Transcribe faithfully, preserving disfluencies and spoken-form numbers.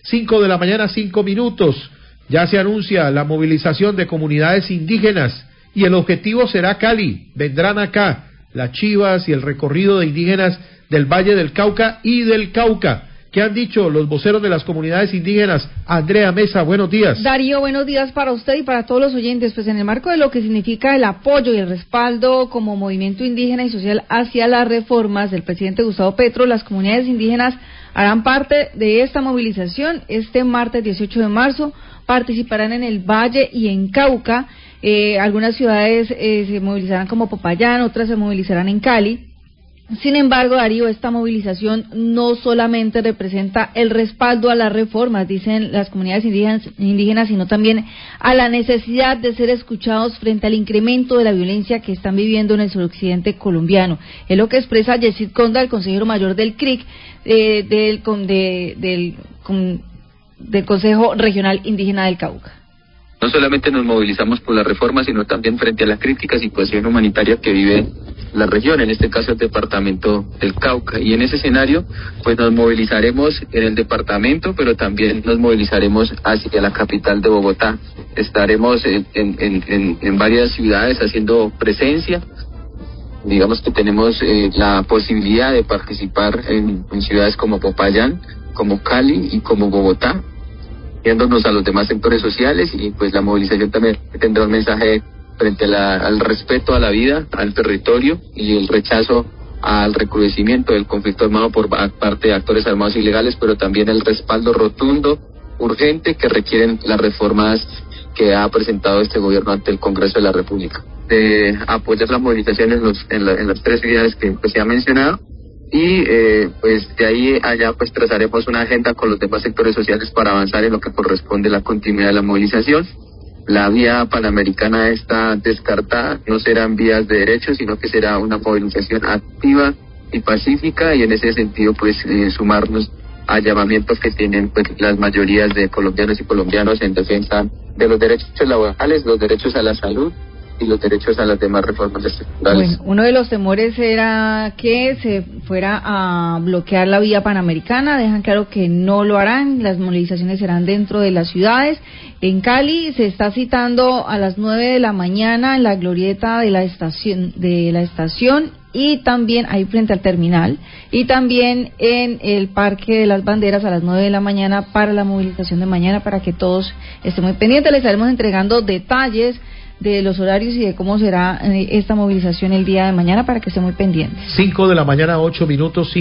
cinco de la mañana, cinco minutos. Ya se anuncia la movilización de comunidades indígenas y el objetivo será Cali. Vendrán acá las chivas y el recorrido de indígenas del Valle del Cauca y del Cauca. ¿Qué han dicho los voceros de las comunidades indígenas? Andrea Mesa, buenos días. Darío, buenos días para usted y para todos los oyentes. Pues en el marco de lo que significa el apoyo y el respaldo como movimiento indígena y social hacia las reformas del presidente Gustavo Petro, las comunidades indígenas harán parte de esta movilización. Este martes dieciocho de marzo participarán en el Valle y en Cauca. Eh, algunas ciudades eh, se movilizarán como Popayán, otras se movilizarán en Cali. Sin embargo, Darío, esta movilización no solamente representa el respaldo a las reformas, dicen las comunidades indígenas, indígenas, sino también a la necesidad de ser escuchados frente al incremento de la violencia que están viviendo en el suroccidente colombiano. Es lo que expresa Yesid Conda, el consejero mayor del C R I C, eh, del, con, de, del, con, del Consejo Regional Indígena del Cauca. No solamente nos movilizamos por la reforma, sino también frente a la crítica situación humanitaria que vive la región, en este caso el departamento del Cauca. Y en ese escenario, pues nos movilizaremos en el departamento, pero también nos movilizaremos hacia la capital de Bogotá. Estaremos en, en, en, en varias ciudades haciendo presencia. Digamos que tenemos eh, la posibilidad de participar en, en ciudades como Popayán, como Cali y como Bogotá, viéndonos a los demás sectores sociales, y pues la movilización también tendrá un mensaje frente a la, al respeto a la vida, al territorio y el rechazo al recrudecimiento del conflicto armado por parte de actores armados ilegales, pero también el respaldo rotundo, urgente, que requieren las reformas que ha presentado este gobierno ante el Congreso de la República. De apoyar la movilización en, los, en, la, en las tres ciudades que pues, se ha mencionado, y eh, pues de ahí allá pues trazaremos una agenda con los demás sectores sociales para avanzar en lo que corresponde a la continuidad de la movilización. La vía panamericana está descartada, no serán vías de derecho, sino que será una movilización activa y pacífica, y en ese sentido pues eh, sumarnos a llamamientos que tienen pues las mayorías de colombianos y colombianos en defensa de los derechos laborales, los derechos a la salud y los derechos a las demás reformas estructurales. Bueno, uno de los temores era que se fuera a bloquear la vía panamericana. Dejan claro que no lo harán, las movilizaciones serán dentro de las ciudades. En Cali se está citando a las nueve de la mañana en la glorieta de la estación de la estación y también ahí frente al terminal, y también en el Parque de las Banderas a las nueve de la mañana para la movilización de mañana, para que todos estén muy pendientes. Les estaremos entregando detalles de los horarios y de cómo será esta movilización el día de mañana para que estén muy pendientes. Cinco de la mañana, ocho minutos.